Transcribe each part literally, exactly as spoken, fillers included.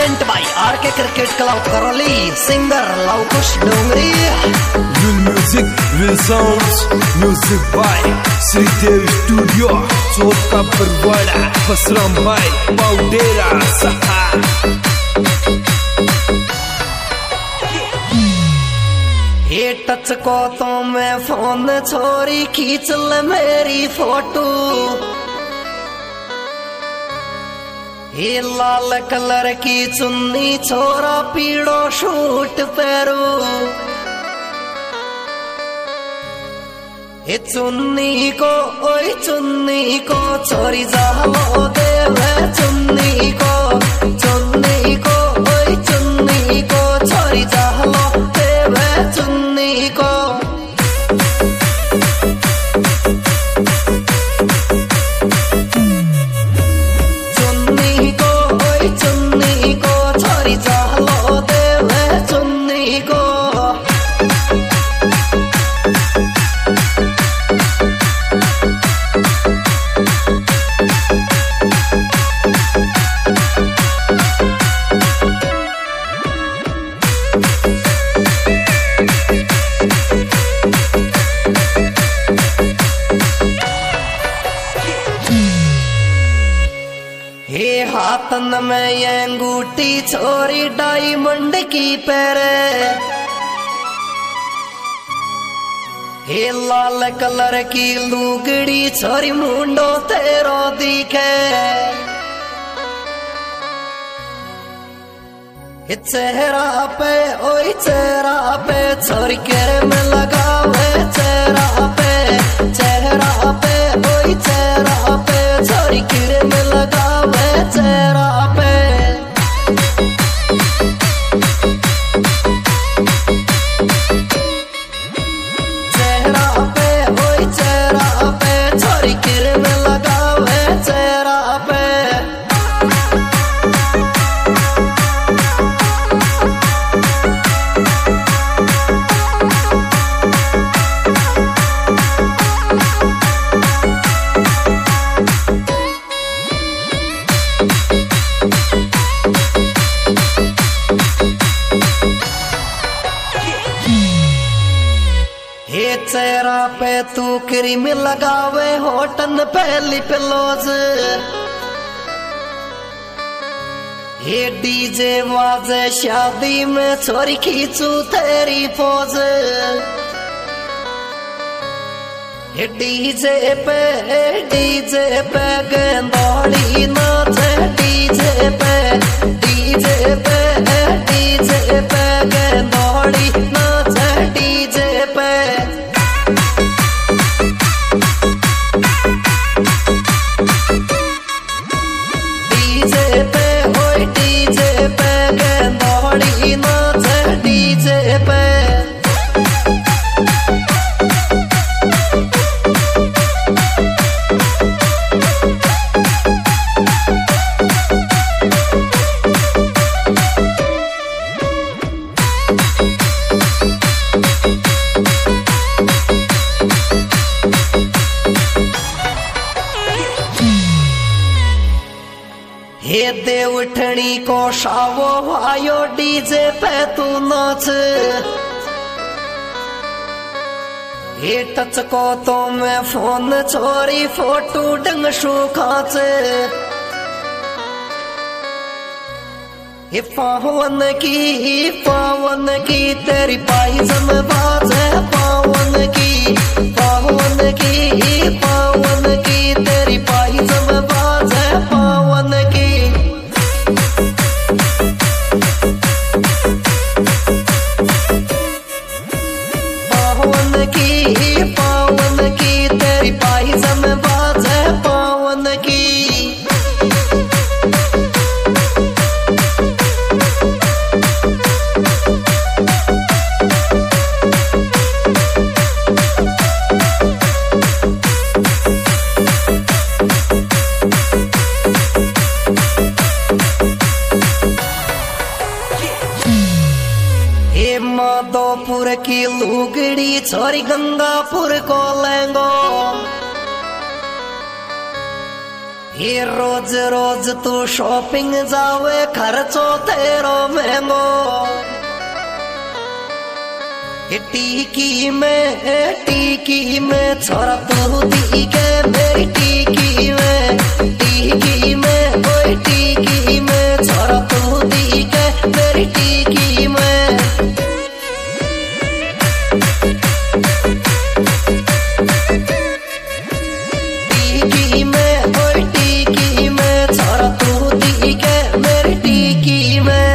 Present by R K cricket club Karauli, singer Lavkush Dongri. Will music, will sounds, music by Sridev Studio, Chowka Parwada, Basram by Paudera Saha। ये touch को तो मैं phone छोरी खींच ले मेरी फोटो, ये लाल कलर की चुन्नी छोरा पीड़ो शूट पैरो, ये चुन्नी को ओए चुन्नी को छोरी जालो देवे चुन्नी को, चुन्नी को ओए चुन्नी को छोरी जालो देवे चुन्नी को। चुन्नी को ओए चुन्नी को छोरी जालो देवे चुन्नी को। हे हाथन में ये अंगूठी छोरी डायमंड की पैरे, हे लाल कलर की लुगड़ी छोरी मुंडो तेरो दिखे, चेहरा पे ओए चेहरा पे छोरी केरे में लगावे चेहरा पे, चेहरा पे ओए चेहरा पे छोरी केरे में लगावे चेहरा पे। चेहरा पे ओए चेहरा पे छोरी केरे में लगावे चेहरा पे। हे चेहरा पे तू क्रीम लगावे होटन पहली पिलोज, हे डीजे वाजे शादी में छोरी खींचू तेरी पोज, हे डीजे पे डीजे पे गेंदौड़ी नाचे डीजे पे, डीजे पे डीजे पे गेंदौड़ी नाचे डीजे पे। डीजे पे ओए डीजे पे गेंदौड़ी नाचे डीजे पे। हे देवठणी को शावो आयो डीजे पे तू नाच, हे टच को तो मैं फोन छोरी फोटो डंगशु खाच, हे पावन की पावन की तेरी पायजम बाजे पावन की, पावन की पावन की तेरी पायजम बाजे पावन की। पावन की पावन की तेरी पायजम बाजे पावन की। माधोपुर की लुगड़ी छोरी गंगापुर को लेंगो, ये रोज रोज तू शॉपिंग जावे खर्चो तेरो महंगो टीकी में टीकी में छोरा तू दी के मेरी टीकी में टीकी में ओए टीकी में छोरा तू दी के मेरी टीकी में टीकी में ओए टीकी में छोरा तू दी के मेरी टीकी में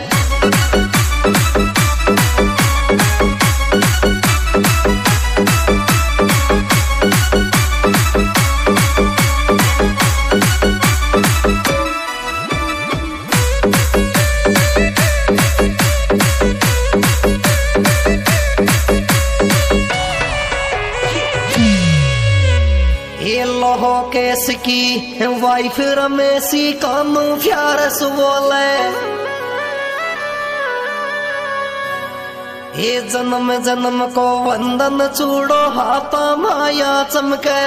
लोहो केस की वाइफ रमेशी कानू प्यारस बोले ये जन्म जन्म को वंदन चूड़ो हाथा माया चमके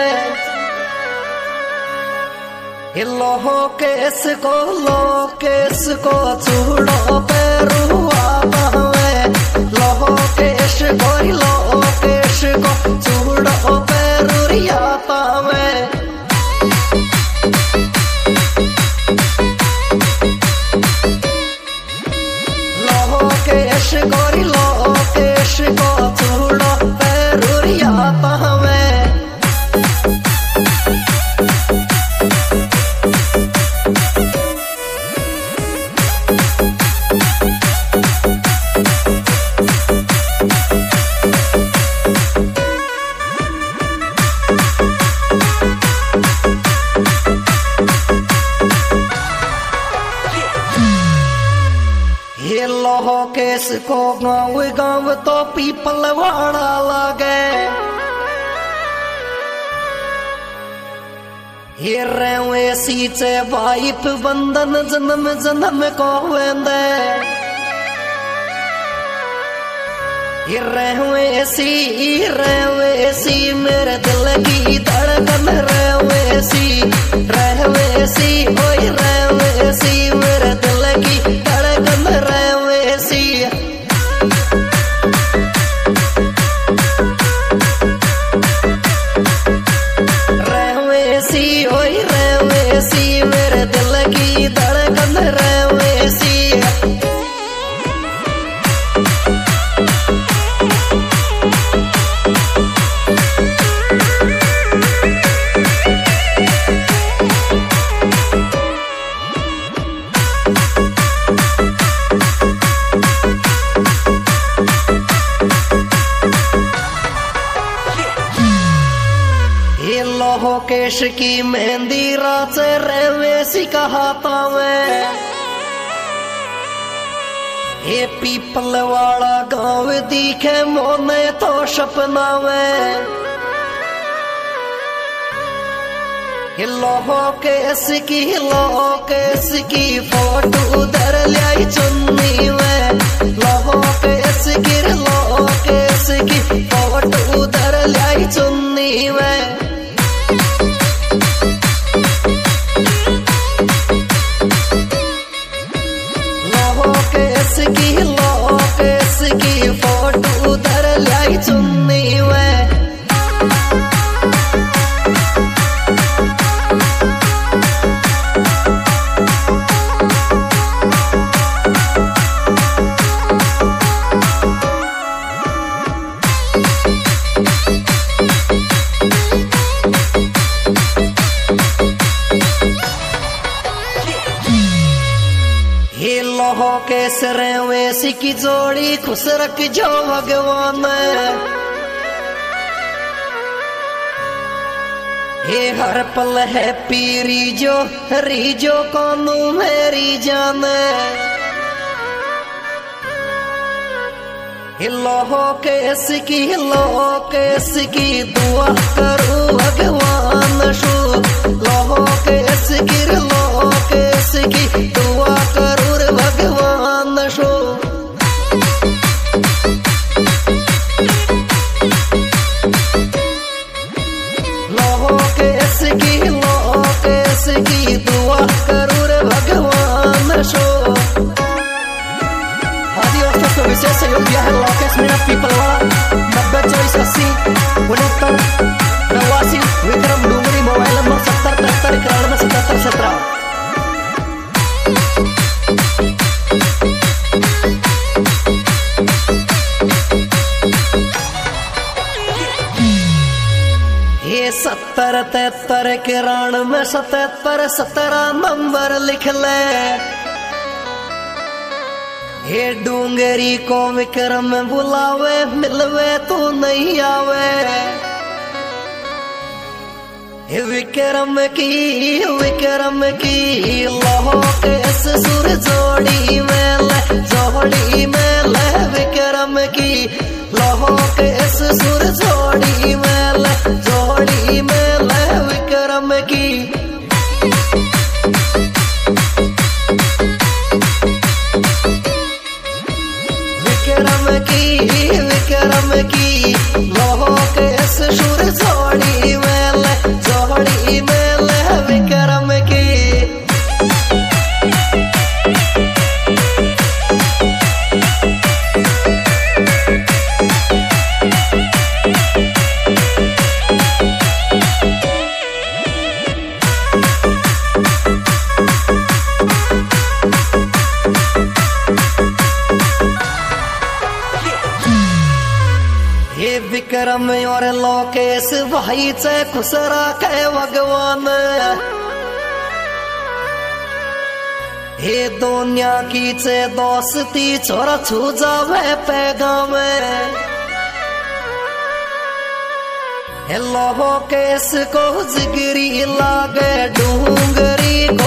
ये लोहो केस को लो केस को चूड़ो पैरुआ बहवे लोहो केश को लो केश को चूड़ो पैरुरिया पावे केश गोरी लो केश को चूड़ो पैरुरिया पावे ये लोहो केस को गाँव गाँव तो पीपल वाड़ा लागे ये रेवे सीचे वाइफ बंधन जन्म जन्म को वेंदे ये रेवे सी रेवे सी मेरे दिल की धड़कन रेवे सी रेवे सी ओए रेवे सी मेरे दिल की धड़कन रेवे सी रेवे सी ओए रेवे सी मेरे दिल की धड़कन रेवे सी लोहो केश की मेहंदी रात रेवेसी कहाता में ये पीपल वाला गाँव दिखे मोने तो सपना में ये लोहो केश की लोहो केश की फोटो उधर लाई चुन्नी में लोहो केश की लोहो केश की फोटो उधर लाई चुन्नी में की लो केस की फोटो उधर लाई चुन्नी में लोहो केस रेवेसी की जोड़ी खुश रख जो भगवान ये हर पल है पीरी जो रीजो कानू मेरी जान लोहो केस की लोहो केस की दुआ करूं भगवान शू लोहो केस की लोहो केस की दुआ करूं भगवान शो लोहो केस की लोहो केस की सत्तर सत्रह ये सत्तर तेहत्तर किरण में सतहत्तर सत्रह नंबर लिख ले। ये डूंगरी को विक्रम बुलावे मिलवे तू नहीं आवे। ये विक्रम की विक्रम की लहो के इस सुर जोड़ी में ले जोड़ी में ले विक्रम की लहो के इस सुर जोड़ी में ले जोड़ी में ले विक्रम की। विक्रम की विक्रम की लोहो के इस सुर जोड़ी में ले जोड़ी में ले विक्रम की। विक्रम और लोकेश भाई चे खुश रखे भगवान। हे दुनिया की चे दोस्ती छोरा छू जावे पैगाम। हे लोकेश को जिगरी लागे डूंगरी